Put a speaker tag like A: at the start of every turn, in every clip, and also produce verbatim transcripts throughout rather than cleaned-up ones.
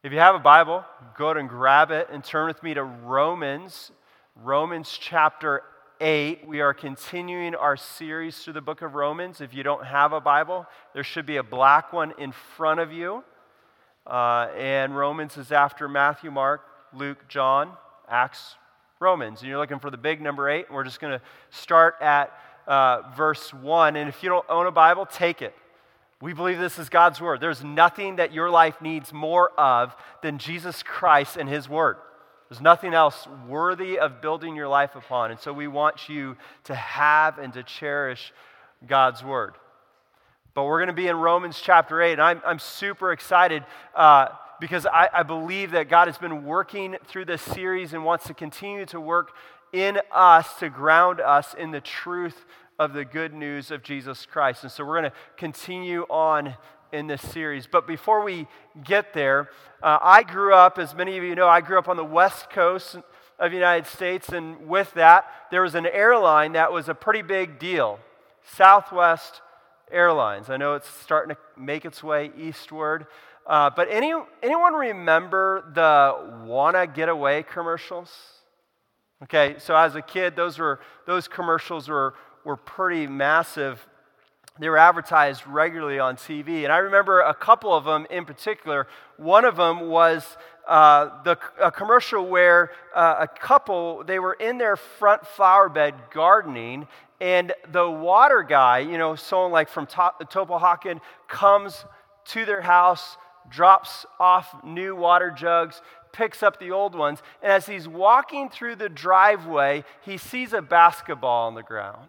A: If you have a Bible, go ahead and grab it and turn with me to Romans, Romans chapter eight. We are continuing our series through the book of Romans. If you don't have a Bible, there should be a black one in front of you. Uh, and Romans is after Matthew, Mark, Luke, John, Acts, Romans. And you're looking for the big number eight. And we're just going to start at uh, verse one. And if you don't own a Bible, take it. We believe this is God's word. There's nothing that your life needs more of than Jesus Christ and his word. There's nothing else worthy of building your life upon. And so we want you to have and to cherish God's word. But we're going to be in Romans chapter eight, and I'm, I'm super excited uh, because I, I believe that God has been working through this series and wants to continue to work in us to ground us in the truth of the good news of Jesus Christ. And so we're going to continue on in this series. But before we get there, uh, I grew up, as many of you know, I grew up on the west coast of the United States, and with that, there was an airline that was a pretty big deal, Southwest Airlines. I know it's starting to make its way eastward, uh, but any anyone remember the "Wanna Get Away" commercials? Okay, so as a kid, those were those commercials were were pretty massive. They were advertised regularly on T V. And I remember a couple of them in particular. One of them was uh, the a commercial where uh, a couple, they were in their front flower bed gardening, and the water guy, you know, someone like from to- Topohaken, comes to their house, drops off new water jugs, picks up the old ones, and as he's walking through the driveway, he sees a basketball on the ground.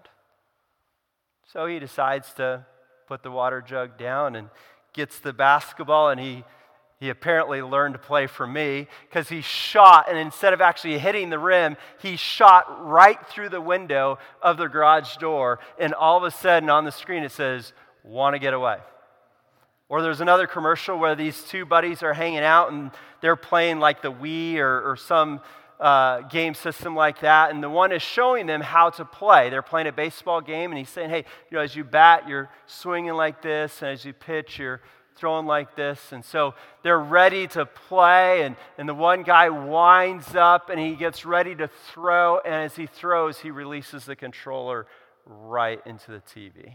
A: So he decides to put the water jug down and gets the basketball, and he he apparently learned to play from me because he shot, and instead of actually hitting the rim, he shot right through the window of the garage door, and all of a sudden on the screen it says, "Wanna Get Away." Or there's another commercial where these two buddies are hanging out and they're playing like the Wii or, or some uh, game system like that, and the one is showing them how to play. They're playing a baseball game, and he's saying, hey, you know, as you bat, you're swinging like this, and as you pitch, you're throwing like this. And so they're ready to play, and, and the one guy winds up, and he gets ready to throw, and as he throws, he releases the controller right into the T V.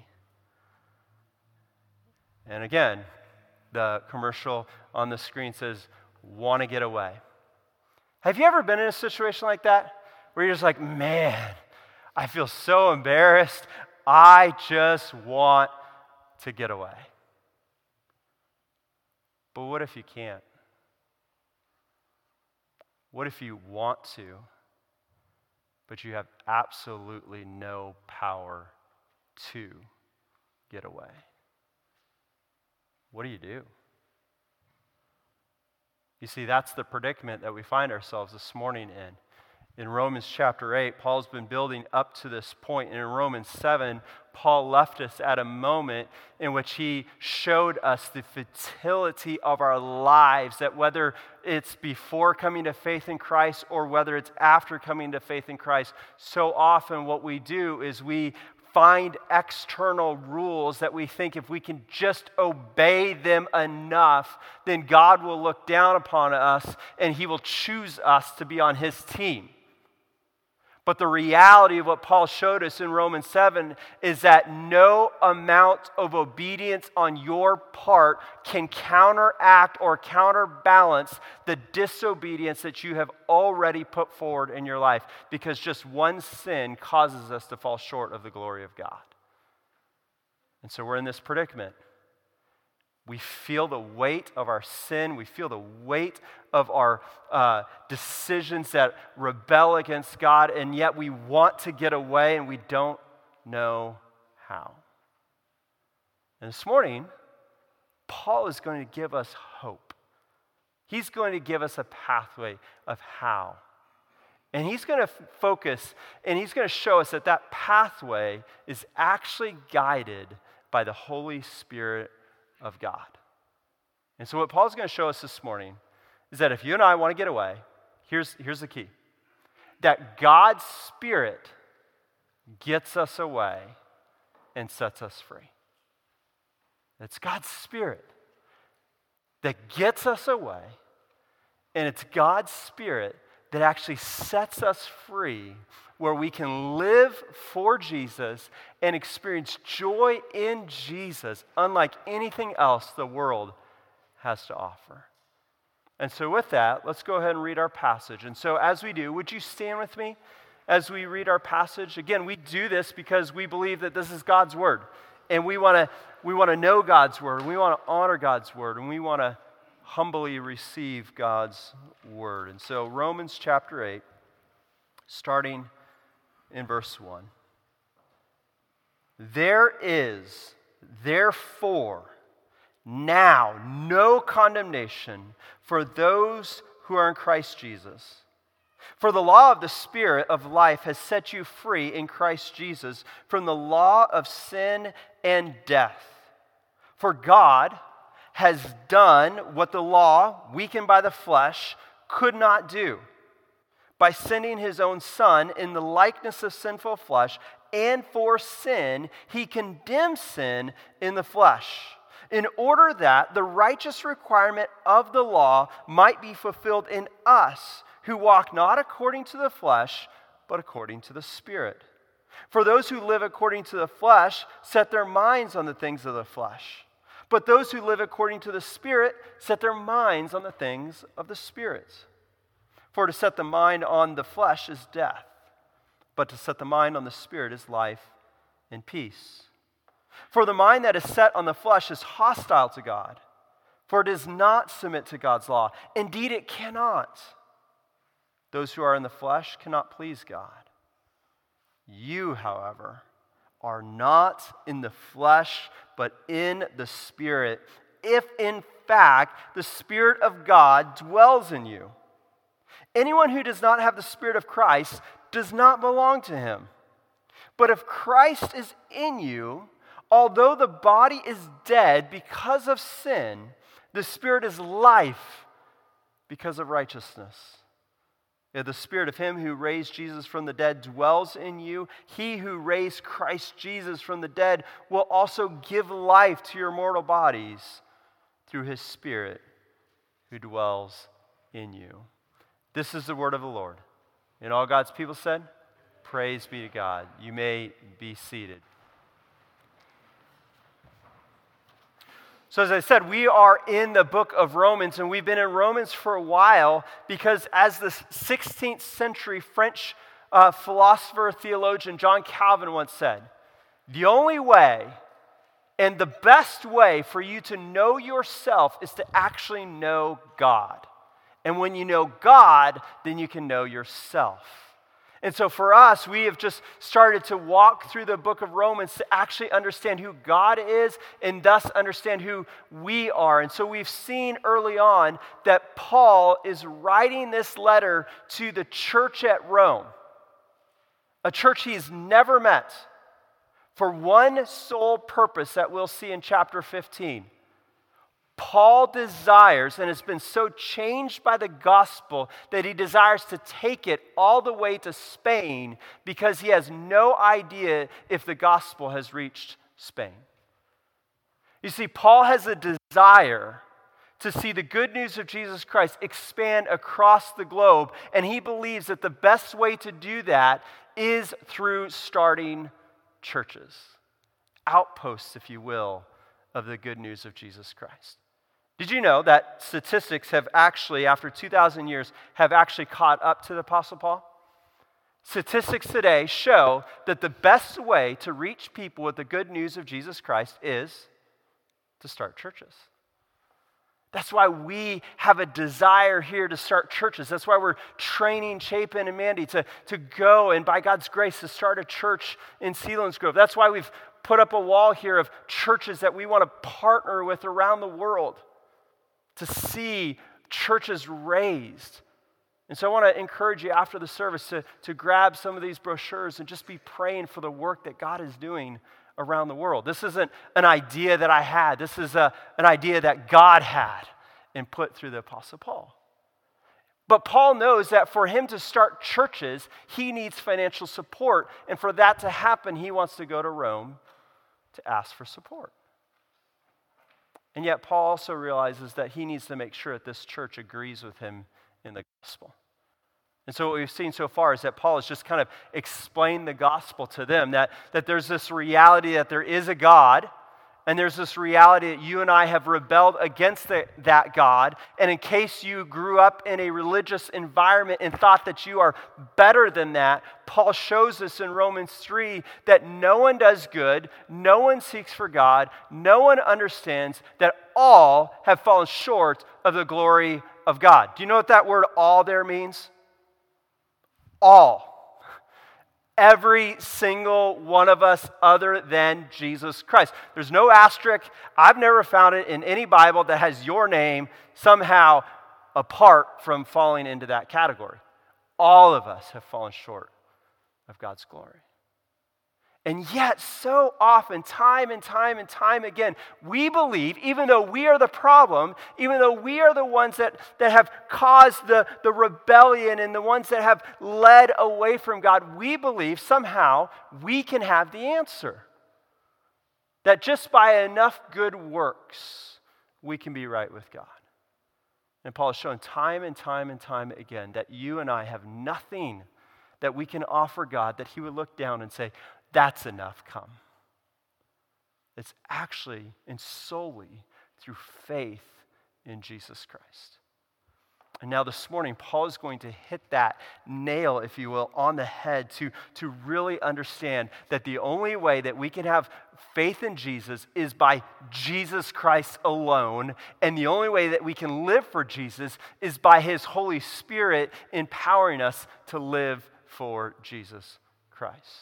A: And again, the commercial on the screen says, "Wanna Get Away." Have you ever been in a situation like that? Where you're just like, man, I feel so embarrassed. I just want to get away. But what if you can't? What if you want to, but you have absolutely no power to get away? What do you do? You see, that's the predicament that we find ourselves this morning in. In Romans chapter eight, Paul's been building up to this point. And in Romans seven, Paul left us at a moment in which he showed us the futility of our lives, that whether it's before coming to faith in Christ or whether it's after coming to faith in Christ, so often what we do is we find external rules that we think if we can just obey them enough, then God will look down upon us and he will choose us to be on his team. But the reality of what Paul showed us in Romans seven is that no amount of obedience on your part can counteract or counterbalance the disobedience that you have already put forward in your life, because just one sin causes us to fall short of the glory of God. And so we're in this predicament. We feel the weight of our sin. We feel the weight of our uh, decisions that rebel against God, and yet we want to get away, and we don't know how. And this morning, Paul is going to give us hope. He's going to give us a pathway of how. And he's going to f- focus, and he's going to show us that that pathway is actually guided by the Holy Spirit of God. And so what Paul's going to show us this morning is that if you and I want to get away, here's, here's the key. That God's Spirit gets us away and sets us free. It's God's Spirit that gets us away And it's God's Spirit that actually sets us free, where we can live for Jesus and experience joy in Jesus, unlike anything else the world has to offer. And so with that, let's go ahead and read our passage. And so as we do, would you stand with me as we read our passage? Again, we do this because we believe that this is God's word. And we want to we want to know God's word. We want to honor God's word. And we want to humbly receive God's word. And so Romans chapter eight, starting in verse one. There is, therefore, now no condemnation for those who are in Christ Jesus. For the law of the Spirit of life has set you free in Christ Jesus from the law of sin and death. For God has done what the law, weakened by the flesh, could not do, by sending his own Son in the likeness of sinful flesh, and for sin, he condemned sin in the flesh, in order that the righteous requirement of the law might be fulfilled in us, who walk not according to the flesh, but according to the Spirit. For those who live according to the flesh set their minds on the things of the flesh, but those who live according to the Spirit set their minds on the things of the Spirit. For to set the mind on the flesh is death, but to set the mind on the Spirit is life and peace. For the mind that is set on the flesh is hostile to God, for it does not submit to God's law. Indeed, it cannot. Those who are in the flesh cannot please God. You, however, are not in the flesh, but in the Spirit, if in fact the Spirit of God dwells in you. Anyone who does not have the Spirit of Christ does not belong to him. But if Christ is in you, although the body is dead because of sin, the Spirit is life because of righteousness. If the Spirit of him who raised Jesus from the dead dwells in you, he who raised Christ Jesus from the dead will also give life to your mortal bodies through his Spirit who dwells in you. This is the word of the Lord. And all God's people said, praise be to God. You may be seated. So as I said, we are in the book of Romans, and we've been in Romans for a while because as the sixteenth century French uh, philosopher, theologian John Calvin once said, the only way and the best way for you to know yourself is to actually know God. And when you know God, then you can know yourself. And so for us, we have just started to walk through the book of Romans to actually understand who God is and thus understand who we are. And so we've seen early on that Paul is writing this letter to the church at Rome, a church he's never met, for one sole purpose that we'll see in chapter fifteen. Paul desires and has been so changed by the gospel that he desires to take it all the way to Spain because he has no idea if the gospel has reached Spain. You see, Paul has a desire to see the good news of Jesus Christ expand across the globe, and he believes that the best way to do that is through starting churches, outposts, if you will, of the good news of Jesus Christ. Did you know that statistics have actually, after two thousand years, have actually caught up to the Apostle Paul? Statistics today show that the best way to reach people with the good news of Jesus Christ is to start churches. That's why we have a desire here to start churches. That's why we're training Chapin and Mandy to, to go and by God's grace to start a church in Selinsgrove. That's why we've put up a wall here of churches that we want to partner with around the world to see churches raised. And so I want to encourage you after the service to, to grab some of these brochures and just be praying for the work that God is doing around the world. This isn't an idea that I had. This is a, an idea that God had and put through the Apostle Paul. But Paul knows that for him to start churches, he needs financial support. And for that to happen, he wants to go to Rome to ask for support. And yet Paul also realizes that he needs to make sure that this church agrees with him in the gospel. And so what we've seen so far is that Paul has just kind of explained the gospel to them, that, that there's this reality that there is a God, and there's this reality that you and I have rebelled against the, that God. And in case you grew up in a religious environment and thought that you are better than that, Paul shows us in Romans three that no one does good, no one seeks for God, no one understands, that all have fallen short of the glory of God. Do you know what that word all there means? All. Every single one of us other than Jesus Christ. There's no asterisk. I've never found it in any Bible that has your name somehow apart from falling into that category. All of us have fallen short of God's glory. And yet, so often, time and time and time again, we believe, even though we are the problem, even though we are the ones that, that have caused the, the rebellion and the ones that have led away from God, we believe somehow we can have the answer. That just by enough good works, we can be right with God. And Paul has shown time and time and time again that you and I have nothing that we can offer God that he would look down and say, that's enough, come. It's actually and solely through faith in Jesus Christ. And now this morning, Paul is going to hit that nail, if you will, on the head to, to really understand that the only way that we can have faith in Jesus is by Jesus Christ alone. And the only way that we can live for Jesus is by his Holy Spirit empowering us to live for Jesus Christ.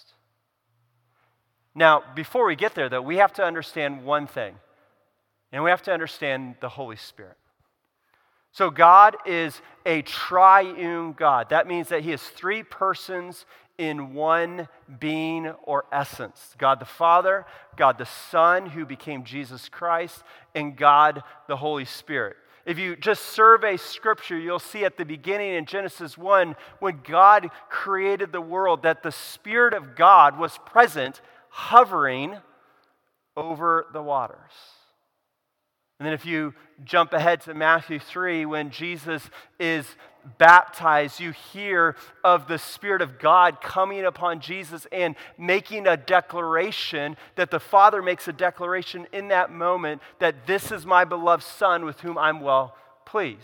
A: Now, before we get there, though, we have to understand one thing, and we have to understand the Holy Spirit. So God is a triune God. That means that he is three persons in one being or essence. God the Father, God the Son, who became Jesus Christ, and God the Holy Spirit. If you just survey Scripture, you'll see at the beginning in Genesis one, when God created the world, that the Spirit of God was present, hovering over the waters. And then if you jump ahead to Matthew three, when Jesus is baptized, you hear of the Spirit of God coming upon Jesus and making a declaration, that the Father makes a declaration in that moment that this is my beloved Son with whom I'm well pleased.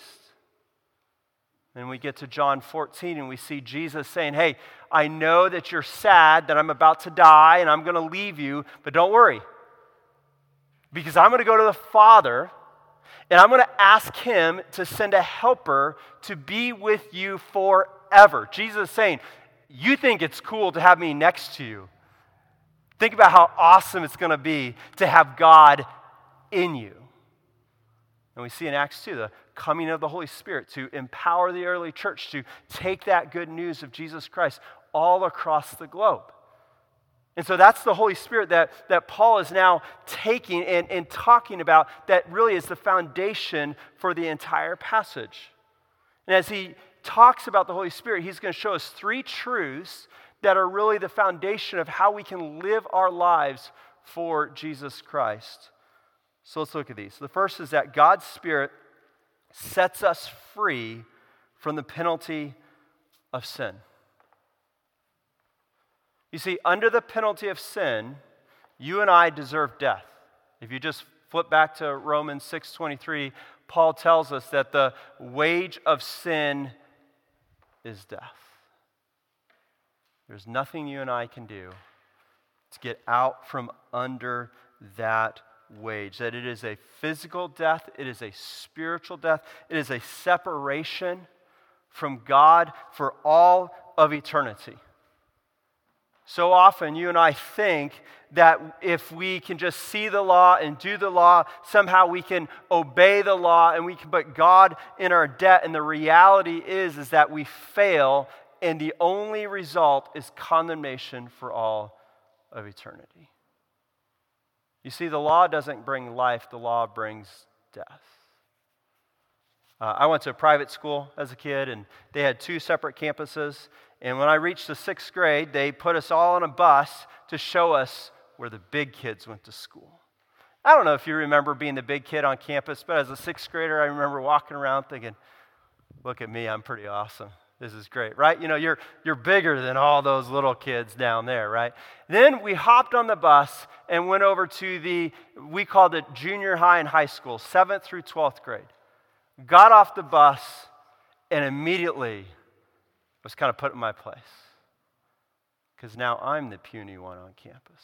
A: Then we get to John fourteen and we see Jesus saying, hey, I know that you're sad that I'm about to die and I'm going to leave you, but don't worry. Because I'm going to go to the Father and I'm going to ask him to send a helper to be with you forever. Jesus is saying, you think it's cool to have me next to you. Think about how awesome it's going to be to have God in you. And we see in Acts two the coming of the Holy Spirit to empower the early church to take that good news of Jesus Christ all across the globe. And so that's the Holy Spirit that, that Paul is now taking and, and talking about, that really is the foundation for the entire passage. And as he talks about the Holy Spirit, he's going to show us three truths that are really the foundation of how we can live our lives for Jesus Christ. So let's look at these. The first is that God's Spirit sets us free from the penalty of sin. You see, under the penalty of sin, you and I deserve death. If you just flip back to Romans six twenty-three, Paul tells us that the wage of sin is death. There's nothing you and I can do to get out from under that wage. That it is a physical death, it is a spiritual death, it is a separation from God for all of eternity. So often you and I think that if we can just see the law and do the law, somehow we can obey the law and we can put God in our debt. And the reality is, is that we fail, and the only result is condemnation for all of eternity. You see, the law doesn't bring life, the law brings death. Uh, I went to a private school as a kid, and they had two separate campuses. And when I reached the sixth grade, they put us all on a bus to show us where the big kids went to school. I don't know if you remember being the big kid on campus, but as a sixth grader, I remember walking around thinking, Look at me, I'm pretty awesome. This is great, right? You know, you're you're bigger than all those little kids down there, right? Then we hopped on the bus and went over to the, we called it junior high and high school, seventh through twelfth grade. Got off the bus and immediately was kind of put in my place. Because now I'm the puny one on campus.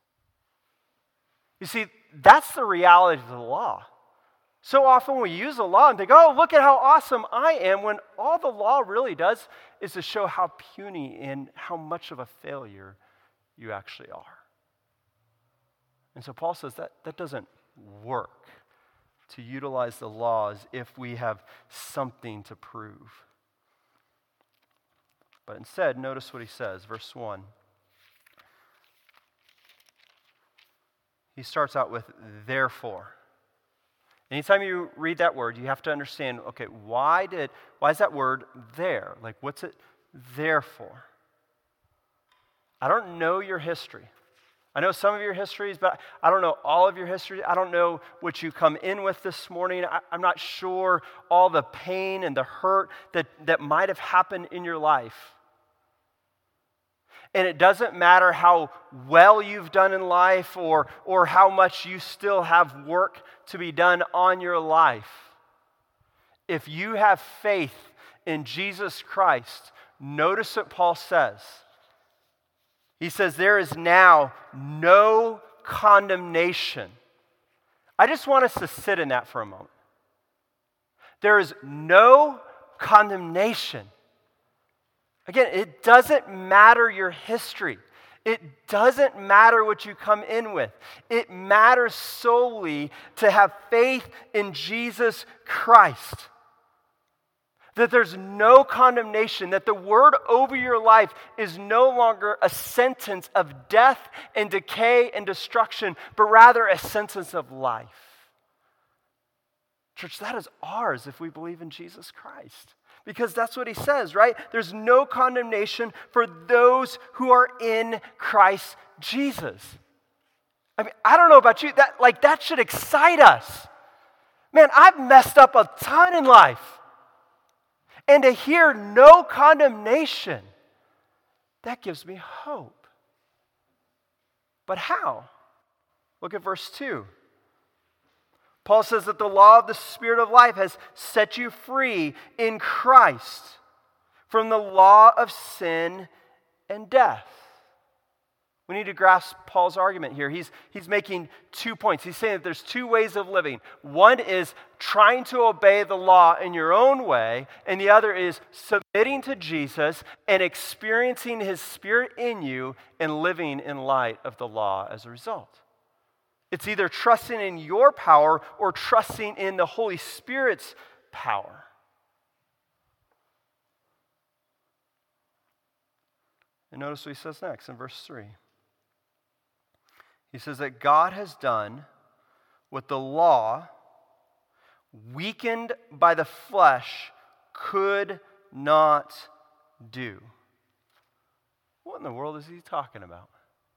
A: You see, that's the reality of the law. So often we use the law and think, oh, look at how awesome I am, when all the law really does is to show how puny and how much of a failure you actually are. And so Paul says that that doesn't work, to utilize the law as if we have something to prove. But instead, notice what he says, verse one. He starts out with, therefore. Anytime you read that word, you have to understand, okay, why did, why is that word there? Like, what's it there for? I don't know your history. I know some of your histories, but I don't know all of your history. I don't know what you come in with this morning. I, I'm not sure all the pain and the hurt that, that might have happened in your life. And it doesn't matter how well you've done in life or, or how much you still have work to be done on your life. If you have faith in Jesus Christ, notice what Paul says. He says, there is now no condemnation. I just want us to sit in that for a moment. There is no condemnation. Again, it doesn't matter your history. It doesn't matter what you come in with. It matters solely to have faith in Jesus Christ. That there's no condemnation, that the word over your life is no longer a sentence of death and decay and destruction, but rather a sentence of life. Church, that is ours if we believe in Jesus Christ. Because that's what he says, right? There's no condemnation for those who are in Christ Jesus. I mean, I don't know about you, that like that should excite us. Man, I've messed up a ton in life. And to hear no condemnation, that gives me hope. But how? Look at verse two. Paul says that the law of the Spirit of life has set you free in Christ from the law of sin and death. We need to grasp Paul's argument here. He's, he's making two points. He's saying that there's two ways of living. One is trying to obey the law in your own way, and the other is submitting to Jesus and experiencing His Spirit in you and living in light of the law as a result. It's either trusting in your power or trusting in the Holy Spirit's power. And notice what he says next in verse three. He says that God has done what the law, weakened by the flesh, could not do. What in the world is he talking about?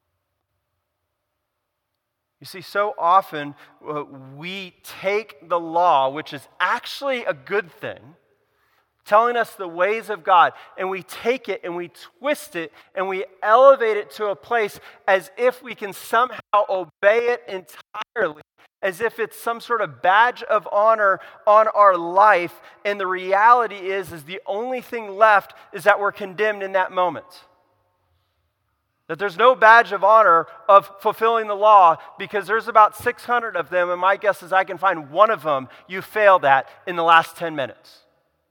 A: You see, so often uh, we take the law, which is actually a good thing, telling us the ways of God, and we take it and we twist it and we elevate it to a place as if we can somehow obey it entirely, as if it's some sort of badge of honor on our life. And the reality is, is the only thing left is that we're condemned in that moment. That there's no badge of honor of fulfilling the law because there's about six hundred of them, and my guess is I can find one of them you failed at in the last ten minutes.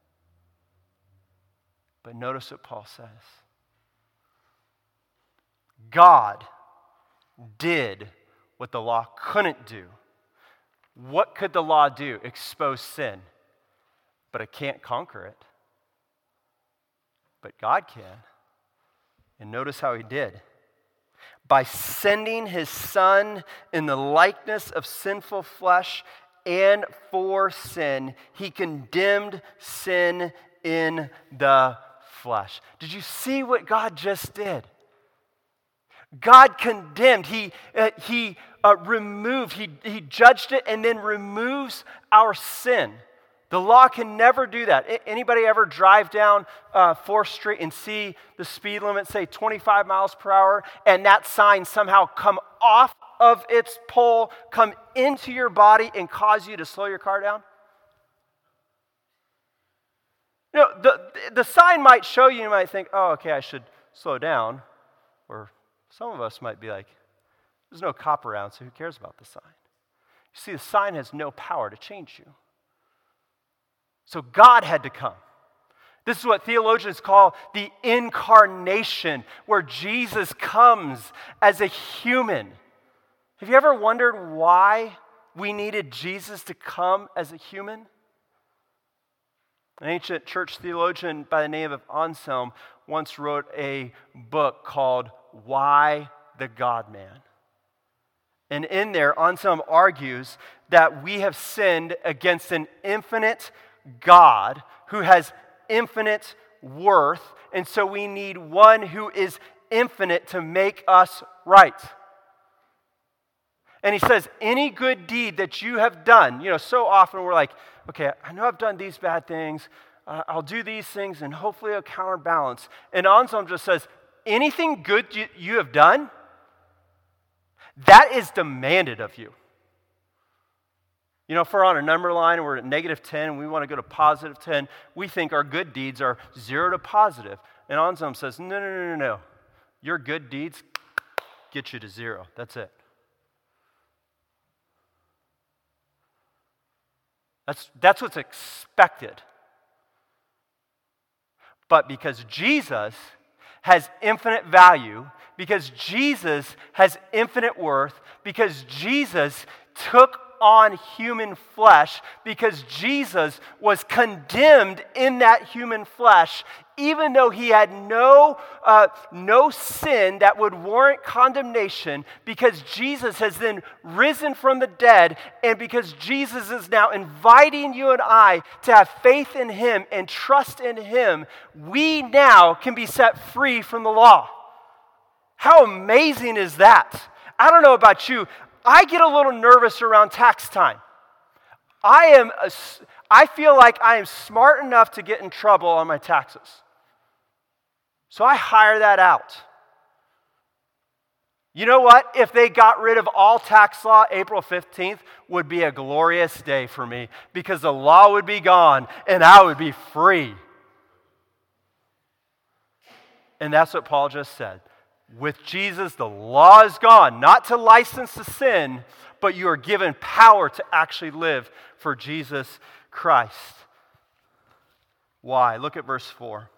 A: But notice what Paul says. God did what the law couldn't do. What could the law do? Expose sin. But it can't conquer it. But God can. And notice how he did. By sending his Son in the likeness of sinful flesh and for sin, he condemned sin in the flesh. Did you see what God just did? God condemned, he, uh, he uh, removed, he, he judged it and then removes our sin. The law can never do that. A- Anybody ever drive down uh, fourth Street and see the speed limit say twenty-five miles per hour, and that sign somehow come off of its pole, come into your body, and cause you to slow your car down? You know, the, the sign might show you, you might think, oh, okay, I should slow down. Or some of us might be like, there's no cop around, so who cares about the sign? You see, the sign has no power to change you. So God had to come. This is what theologians call the incarnation, where Jesus comes as a human. Have you ever wondered why we needed Jesus to come as a human? An ancient church theologian by the name of Anselm once wrote a book called Why the God-Man? And in there, Anselm argues that we have sinned against an infinite God who has infinite worth, and so we need one who is infinite to make us right. And he says, any good deed that you have done, you know, so often we're like, okay, I know I've done these bad things, uh, I'll do these things, and hopefully it'll counterbalance. And Anselm just says, anything good you, you have done, that is demanded of you. You know, if we're on a number line and we're at negative ten and we want to go to positive ten, we think our good deeds are zero to positive. And Anselm says, no, no, no, no, no. Your good deeds get you to zero. That's it. That's, that's what's expected. But because Jesus has infinite value, because Jesus has infinite worth, because Jesus took on human flesh, because Jesus was condemned in that human flesh, even though he had no, uh, no sin that would warrant condemnation, because Jesus has then risen from the dead, and because Jesus is now inviting you and I to have faith in him and trust in him, we now can be set free from the law. How amazing is that? I don't know about you, I get a little nervous around tax time. I am, a, I feel like I am smart enough to get in trouble on my taxes. So I hire that out. You know what? If they got rid of all tax law, April fifteenth would be a glorious day for me, because the law would be gone and I would be free. And that's what Paul just said. With Jesus, the law is gone, not to license to sin, but you are given power to actually live for Jesus Christ. Why? Look at verse four.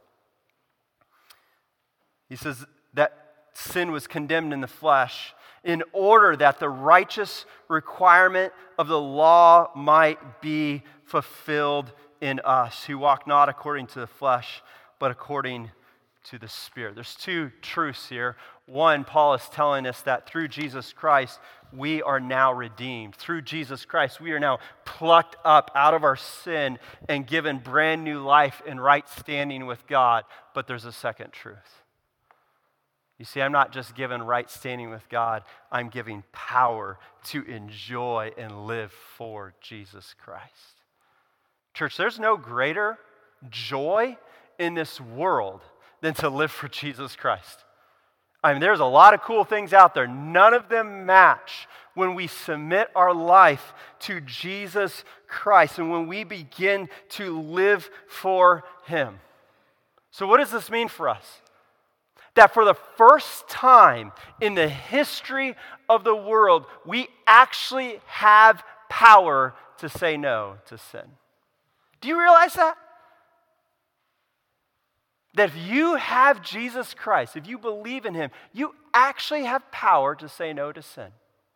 A: He says that sin was condemned in the flesh in order that the righteous requirement of the law might be fulfilled in us, who walk not according to the flesh, but according to the Spirit. There's two truths here. One, Paul is telling us that through Jesus Christ, we are now redeemed. Through Jesus Christ, we are now plucked up out of our sin and given brand new life and right standing with God. But there's a second truth. You see, I'm not just given right standing with God, I'm giving power to enjoy and live for Jesus Christ. Church, there's no greater joy in this world than to live for Jesus Christ. I mean, there's a lot of cool things out there. None of them match when we submit our life to Jesus Christ and when we begin to live for him. So what does this mean for us? That for the first time in the history of the world, we actually have power to say no to sin. Do you realize that? That if you have Jesus Christ, if you believe in him, you actually have power to say no to sin.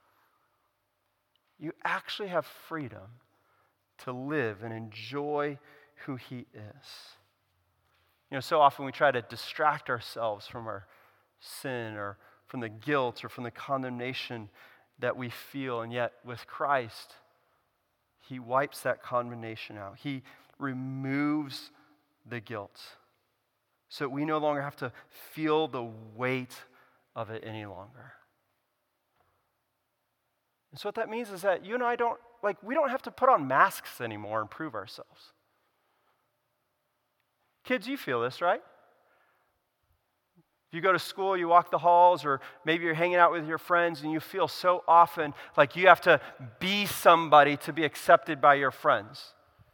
A: You actually have freedom to live and enjoy who he is. You know, so often we try to distract ourselves from our sin or from the guilt or from the condemnation that we feel, and yet with Christ, he wipes that condemnation out. He removes the guilt, so we no longer have to feel the weight of it any longer. And so what that means is that you and I don't, like we don't have to put on masks anymore and prove ourselves. Kids, you feel this, right? You go to school, you walk the halls, or maybe you're hanging out with your friends and you feel so often like you have to be somebody to be accepted by your friends.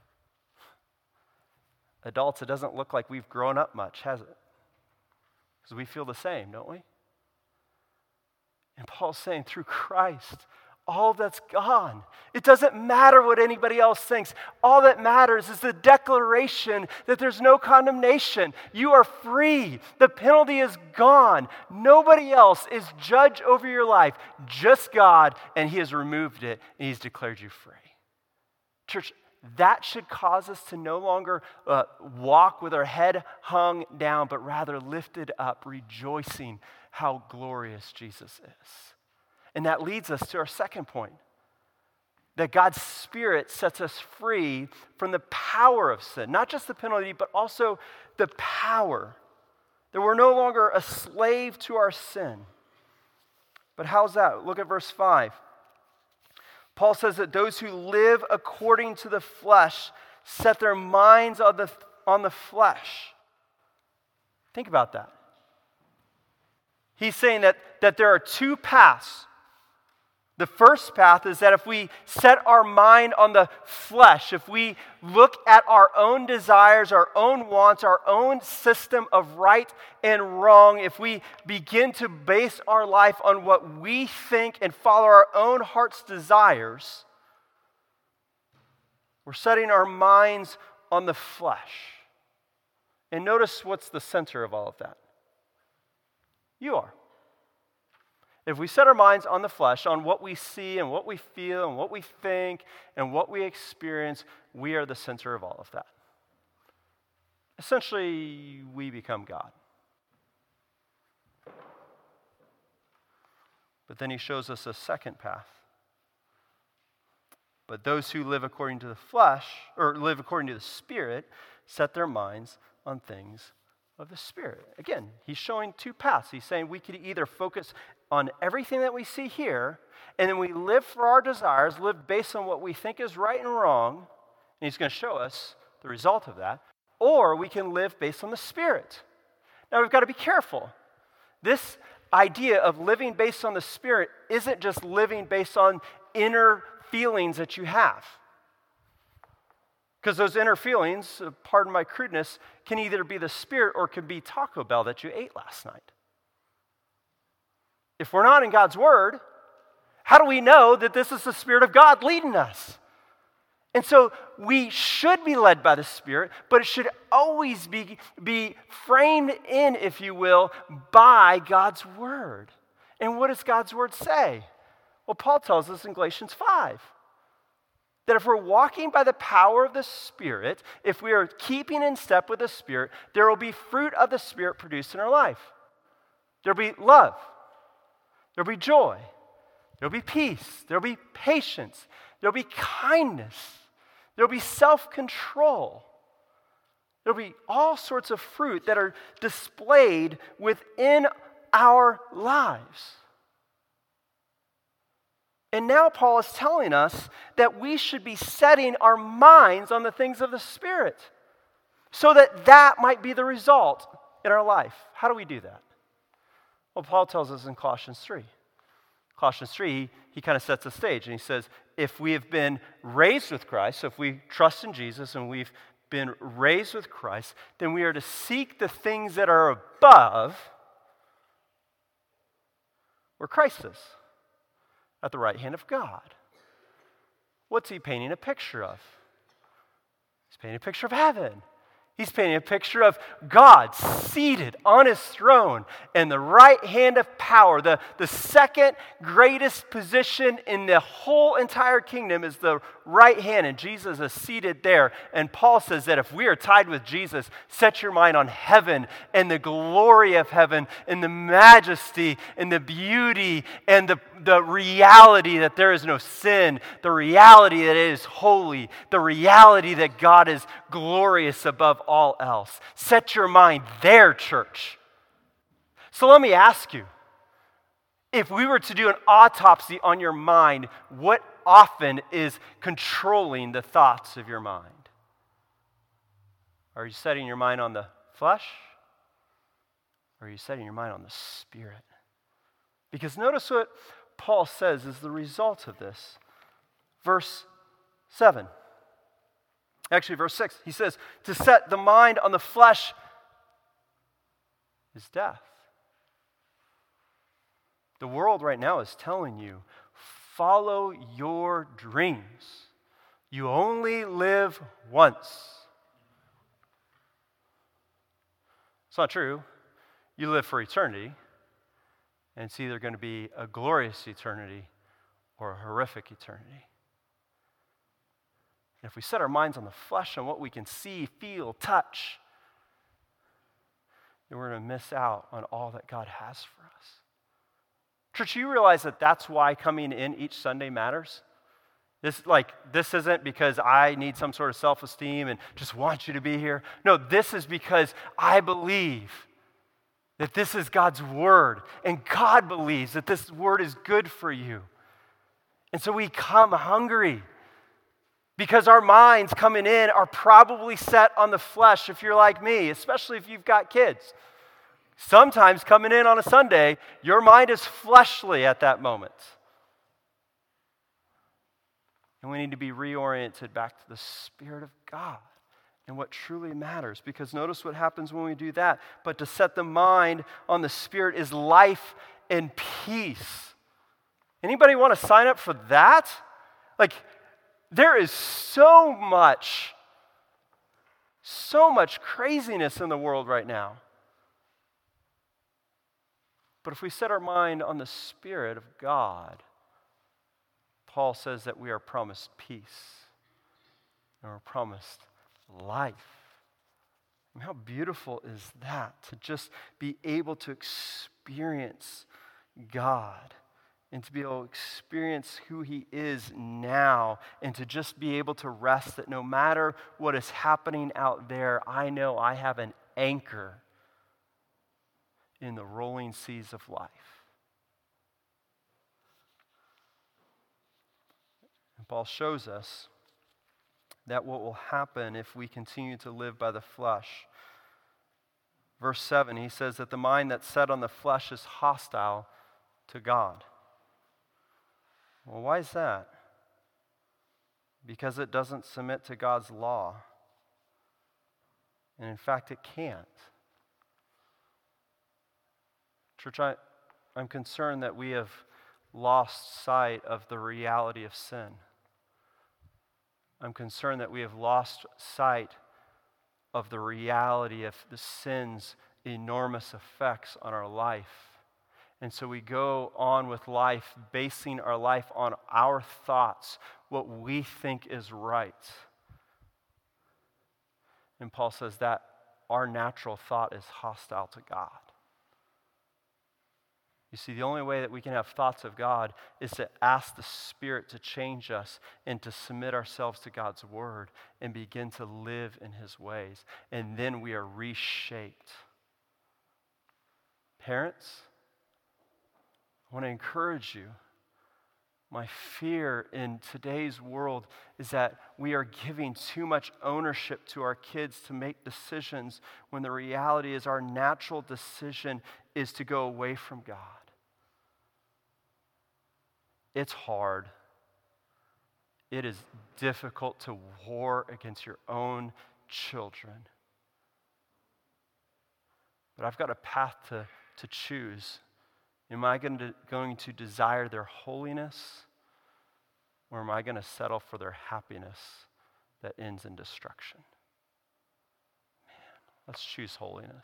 A: Adults, it doesn't look like we've grown up much, has it? Because we feel the same, don't we? And Paul's saying through Christ, all that's gone. It doesn't matter what anybody else thinks. All that matters is the declaration that there's no condemnation. You are free. The penalty is gone. Nobody else is judge over your life, just God, and He has removed it, and He's declared you free. Church, that should cause us to no longer uh, walk with our head hung down, but rather lifted up, rejoicing how glorious Jesus is. And that leads us to our second point, that God's Spirit sets us free from the power of sin. Not just the penalty, but also the power. That we're no longer a slave to our sin. But how's that? Look at verse five. Paul says that those who live according to the flesh set their minds on the, on the flesh. Think about that. He's saying that, that there are two paths. The first path is that if we set our mind on the flesh, if we look at our own desires, our own wants, our own system of right and wrong, if we begin to base our life on what we think and follow our own heart's desires, we're setting our minds on the flesh. And notice what's the center of all of that. You are. If we set our minds on the flesh, on what we see and what we feel and what we think and what we experience, we are the center of all of that. Essentially, we become God. But then he shows us a second path. But those who live according to the flesh, or live according to the Spirit, set their minds on things of the Spirit. Again, he's showing two paths. He's saying we could either focus on everything that we see here, and then we live for our desires, live based on what we think is right and wrong, and he's going to show us the result of that, or we can live based on the Spirit. Now, we've got to be careful. This idea of living based on the Spirit isn't just living based on inner feelings that you have. Because those inner feelings, pardon my crudeness, can either be the Spirit or could be Taco Bell that you ate last night. If we're not in God's Word, how do we know that this is the Spirit of God leading us? And so we should be led by the Spirit, but it should always be, be framed in, if you will, by God's Word. And what does God's Word say? Well, Paul tells us in Galatians five. That if we're walking by the power of the Spirit, if we are keeping in step with the Spirit, there will be fruit of the Spirit produced in our life. There will be love. There will be joy. There will be peace. There will be patience. There will be kindness. There will be self-control. There will be all sorts of fruit that are displayed within our lives. And now Paul is telling us that we should be setting our minds on the things of the Spirit so that that might be the result in our life. How do we do that? Well, Paul tells us in Colossians three. Colossians three, he, he kind of sets the stage and he says, if we have been raised with Christ, so if we trust in Jesus and we've been raised with Christ, then we are to seek the things that are above where Christ is. At the right hand of God. What's he painting a picture of? He's painting a picture of heaven. He's painting a picture of God seated on his throne in the right hand of power. The, the second greatest position in the whole entire kingdom is the right hand, and Jesus is seated there. And Paul says that if we are tied with Jesus, set your mind on heaven and the glory of heaven and the majesty and the beauty and the, the reality that there is no sin, the reality that it is holy, the reality that God is glorious above all else. Set your mind there, church. So let me ask you, if we were to do an autopsy on your mind, what often is controlling the thoughts of your mind? Are you setting your mind on the flesh? Or are you setting your mind on the Spirit? Because notice what Paul says is the result of this. Verse seven. Actually, verse six. He says, to set the mind on the flesh is death. The world right now is telling you, follow your dreams. You only live once. It's not true. You live for eternity, and it's either going to be a glorious eternity or a horrific eternity. And if we set our minds on the flesh, on what we can see, feel, touch, then we're going to miss out on all that God has for us. Church, you realize that that's why coming in each Sunday matters? This, like, this isn't because I need some sort of self-esteem and just want you to be here. No, this is because I believe that this is God's word, and God believes that this word is good for you. And so we come hungry because our minds coming in are probably set on the flesh if you're like me, especially if you've got kids. Sometimes coming in on a Sunday, your mind is fleshly at that moment. And we need to be reoriented back to the Spirit of God and what truly matters. Because notice what happens when we do that. But to set the mind on the Spirit is life and peace. Anybody want to sign up for that? Like, there is so much, so much craziness in the world right now. But if we set our mind on the Spirit of God, Paul says that we are promised peace and we're promised life. I mean, how beautiful is that, to just be able to experience God and to be able to experience who He is now, and to just be able to rest that no matter what is happening out there, I know I have an anchor in the rolling seas of life. And Paul shows us that what will happen if we continue to live by the flesh. Verse seven, he says that the mind that's set on the flesh is hostile to God. Well, why is that? Because it doesn't submit to God's law. And in fact, it can't. Church, I, I'm concerned that we have lost sight of the reality of sin. I'm concerned that we have lost sight of the reality of the sin's enormous effects on our life. And so we go on with life, basing our life on our thoughts, what we think is right. And Paul says that our natural thought is hostile to God. You see, the only way that we can have thoughts of God is to ask the Spirit to change us and to submit ourselves to God's word and begin to live in His ways. And then we are reshaped. Parents, I want to encourage you. My fear in today's world is that we are giving too much ownership to our kids to make decisions when the reality is our natural decision is to go away from God. It's hard. It is difficult to war against your own children. But I've got a path to, to choose. Am I going to, going to desire their holiness, or am I going to settle for their happiness that ends in destruction? Man, let's choose holiness.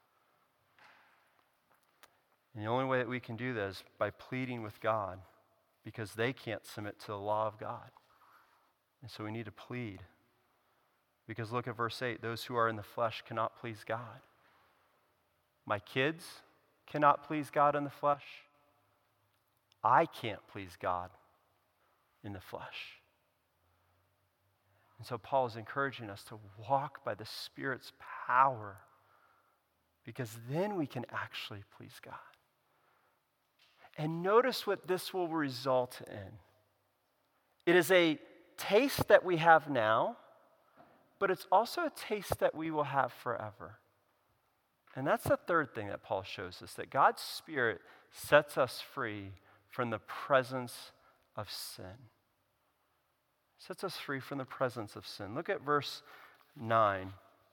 A: And the only way that we can do that is by pleading with God, because they can't submit to the law of God. And so we need to plead. Because look at verse eight, those who are in the flesh cannot please God. My kids cannot please God in the flesh. I can't please God in the flesh. And so Paul is encouraging us to walk by the Spirit's power, because then we can actually please God. And notice what this will result in. It is a taste that we have now, but it's also a taste that we will have forever. And that's the third thing that Paul shows us, that God's Spirit sets us free from the presence of sin. Sets us free from the presence of sin. Look at verse nine.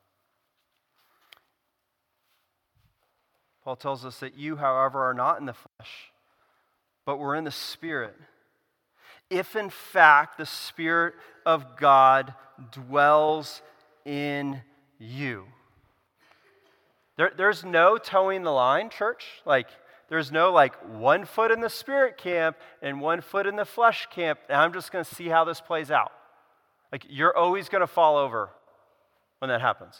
A: Paul tells us that you, however, are not in the flesh, but we're in the Spirit. If in fact the Spirit of God dwells in you. There, there's no towing the line, church. Like, there's no like one foot in the Spirit camp and one foot in the flesh camp, and I'm just going to see how this plays out. Like, you're always going to fall over when that happens.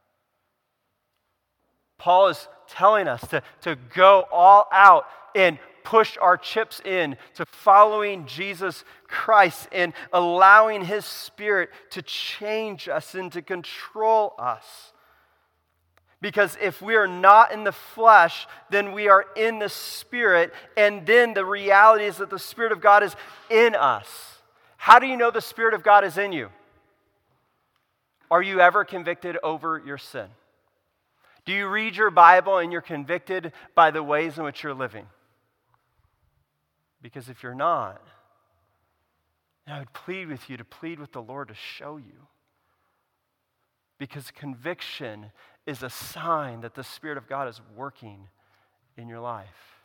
A: Paul is telling us to, to go all out and push our chips in to following Jesus Christ and allowing His Spirit to change us and to control us. Because if we are not in the flesh, then we are in the Spirit, and then the reality is that the Spirit of God is in us. How do you know the Spirit of God is in you? Are you ever convicted over your sin? Do you read your Bible and you're convicted by the ways in which you're living? Because if you're not, I would plead with you to plead with the Lord to show you. Because conviction is a sign that the Spirit of God is working in your life.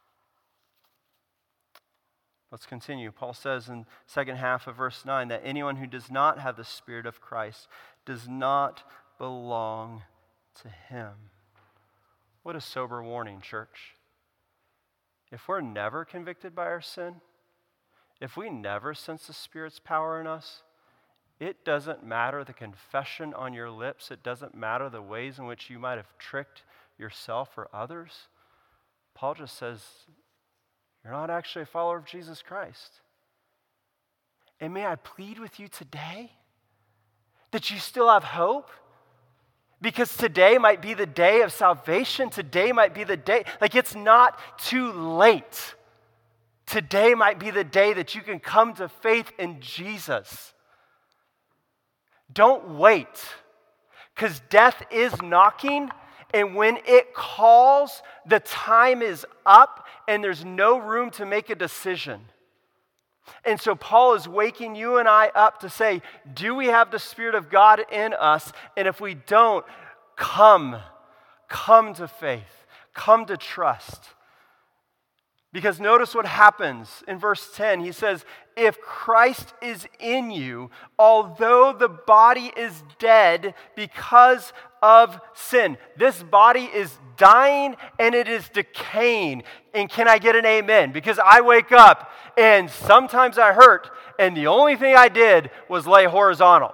A: Let's continue. Paul says in the second half of verse nine that anyone who does not have the Spirit of Christ does not belong to Him. What a sober warning, church. If we're never convicted by our sin, if we never sense the Spirit's power in us, it doesn't matter the confession on your lips. It doesn't matter the ways in which you might have tricked yourself or others. Paul just says, you're not actually a follower of Jesus Christ. And may I plead with you today that you still have hope? Because today might be the day of salvation. Today might be the day. Like, it's not too late. Today might be the day that you can come to faith in Jesus. Don't wait, because death is knocking, and when it calls, the time is up, and there's no room to make a decision. And so Paul is waking you and I up to say, do we have the Spirit of God in us? And if we don't, come, come to faith, come to trust. Because notice what happens in verse ten. He says, if Christ is in you, although the body is dead because of sin. This body is dying and it is decaying. And can I get an amen? Because I wake up and sometimes I hurt and the only thing I did was lay horizontal.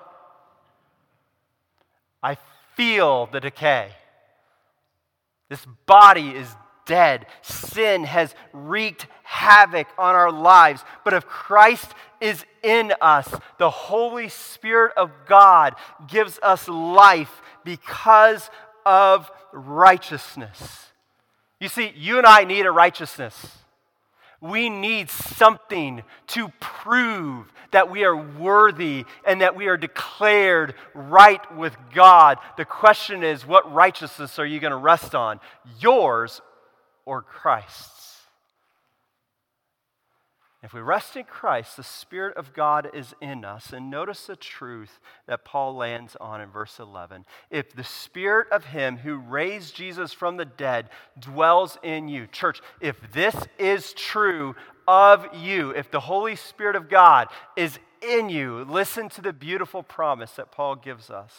A: I feel the decay. This body is dead. Sin has wreaked havoc on our lives. But if Christ is in us, the Holy Spirit of God gives us life because of righteousness. You see, you and I need a righteousness. We need something to prove that we are worthy and that we are declared right with God. The question is, what righteousness are you going to rest on? Yours or Christ's? If we rest in Christ, the Spirit of God is in us. And notice the truth that Paul lands on in verse eleven. If the Spirit of Him who raised Jesus from the dead dwells in you. Church, if this is true of you, if the Holy Spirit of God is in you, listen to the beautiful promise that Paul gives us.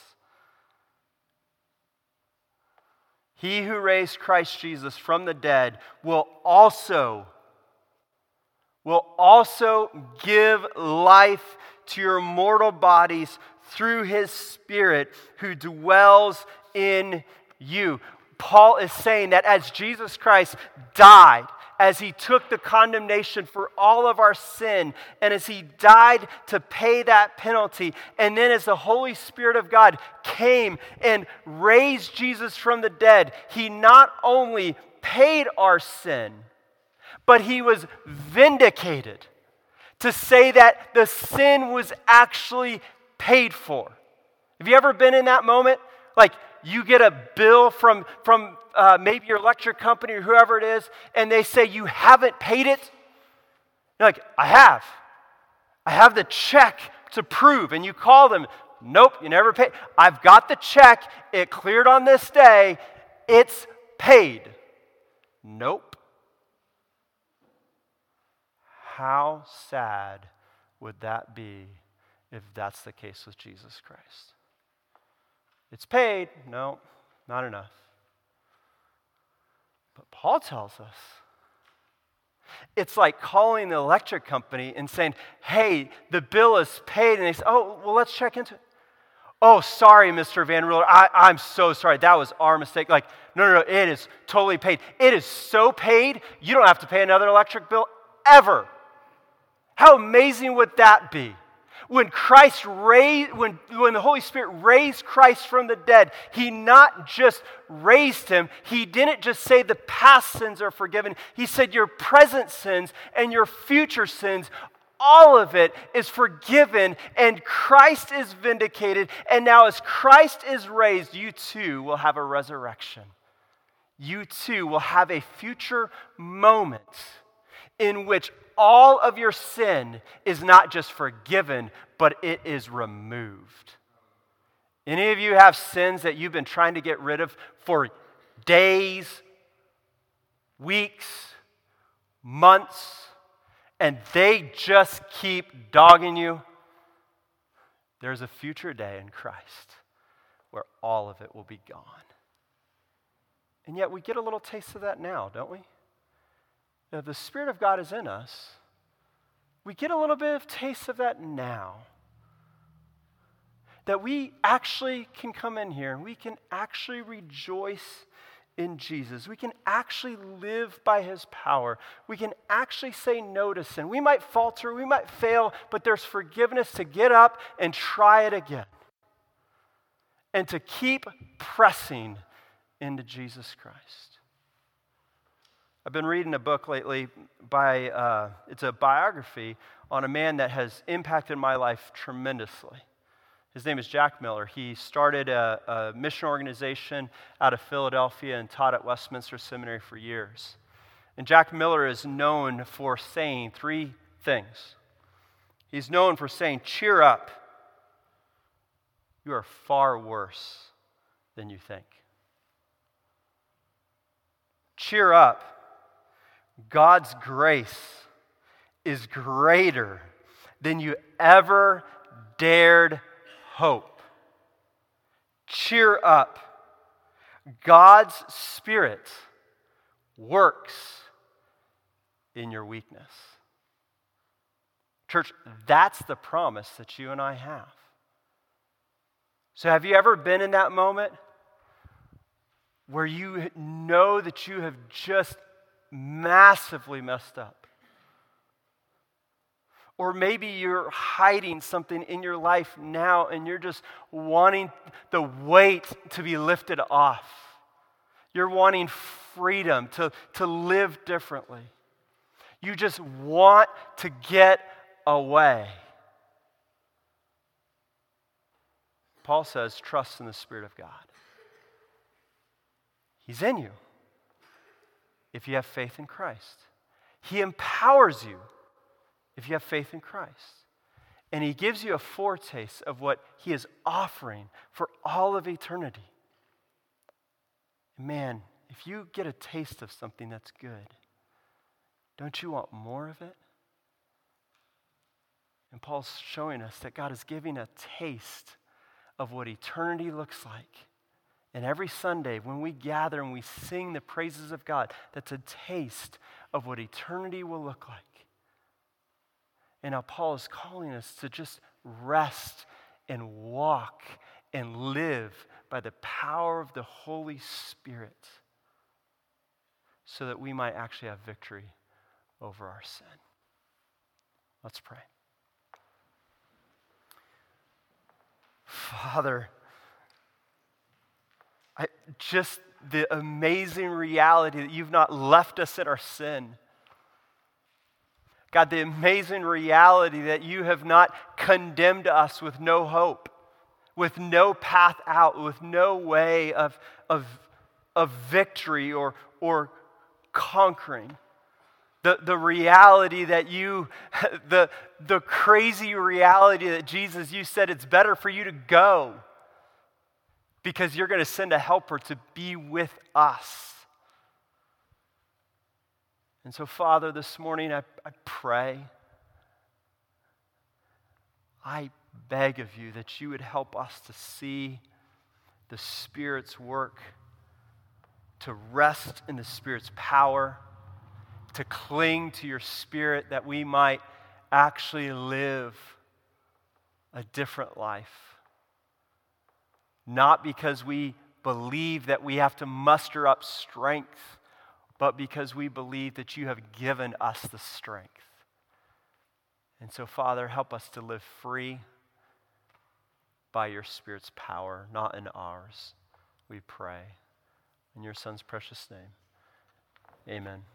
A: He who raised Christ Jesus from the dead will also will also give life to your mortal bodies through His Spirit who dwells in you. Paul is saying that as Jesus Christ died, as He took the condemnation for all of our sin, and as He died to pay that penalty, and then as the Holy Spirit of God came and raised Jesus from the dead, He not only paid our sin, but He was vindicated to say that the sin was actually paid for. Have you ever been in that moment? Like you get a bill from, from uh, maybe your electric company or whoever it is, and they say you haven't paid it. You're like, I have. I have the check to prove. And you call them, nope, you never paid. I've got the check. It cleared on this day. It's paid. Nope. How sad would that be if that's the case with Jesus Christ? It's paid. No, not enough. But Paul tells us it's like calling the electric company and saying, hey, the bill is paid. And they say, oh, well, let's check into it. Oh, sorry, Mister Van Ruler. I, I'm so sorry. That was our mistake. Like, no, no, no, it is totally paid. It is so paid, you don't have to pay another electric bill ever. How amazing would that be? When Christ raised, when, when the Holy Spirit raised Christ from the dead, He not just raised Him, He didn't just say the past sins are forgiven. He said your present sins and your future sins, all of it is forgiven, and Christ is vindicated. And now as Christ is raised, you too will have a resurrection. You too will have a future moment in which all of your sin is not just forgiven, but it is removed. Any of you have sins that you've been trying to get rid of for days, weeks, months, and they just keep dogging you? There's a future day in Christ where all of it will be gone. And yet we get a little taste of that now, don't we? If the Spirit of God is in us, we get a little bit of taste of that now. That we actually can come in here and we can actually rejoice in Jesus. We can actually live by His power. We can actually say no to sin. We might falter, we might fail, but there's forgiveness to get up and try it again. And to keep pressing into Jesus Christ. I've been reading a book lately by, uh, it's a biography on a man that has impacted my life tremendously. His name is Jack Miller. He started a, a mission organization out of Philadelphia and taught at Westminster Seminary for years. And Jack Miller is known for saying three things. He's known for saying, cheer up. You are far worse than you think. Cheer up. God's grace is greater than you ever dared hope. Cheer up. God's Spirit works in your weakness. Church, that's the promise that you and I have. So have you ever been in that moment where you know that you have just massively messed up? Or maybe you're hiding something in your life now and you're just wanting the weight to be lifted off. You're wanting freedom to, to live differently. You just want to get away. Paul says, trust in the Spirit of God. He's in you if you have faith in Christ. He empowers you if you have faith in Christ. And He gives you a foretaste of what He is offering for all of eternity. Man, if you get a taste of something that's good, don't you want more of it? And Paul's showing us that God is giving a taste of what eternity looks like. And every Sunday when we gather and we sing the praises of God, that's a taste of what eternity will look like. And now Paul is calling us to just rest and walk and live by the power of the Holy Spirit so that we might actually have victory over our sin. Let's pray. Father, I, just the amazing reality that you've not left us in our sin. God, the amazing reality that you have not condemned us with no hope, with no path out, with no way of, of, of victory or, or conquering. The, the reality that you, the, the crazy reality that Jesus, you said it's better for you to go because you're going to send a helper to be with us. And so, Father, this morning I, I pray, I beg of you that you would help us to see the Spirit's work, to rest in the Spirit's power, to cling to your Spirit that we might actually live a different life. Not because we believe that we have to muster up strength, but because we believe that you have given us the strength. And so, Father, help us to live free by your Spirit's power, not in ours, we pray. In your Son's precious name, amen.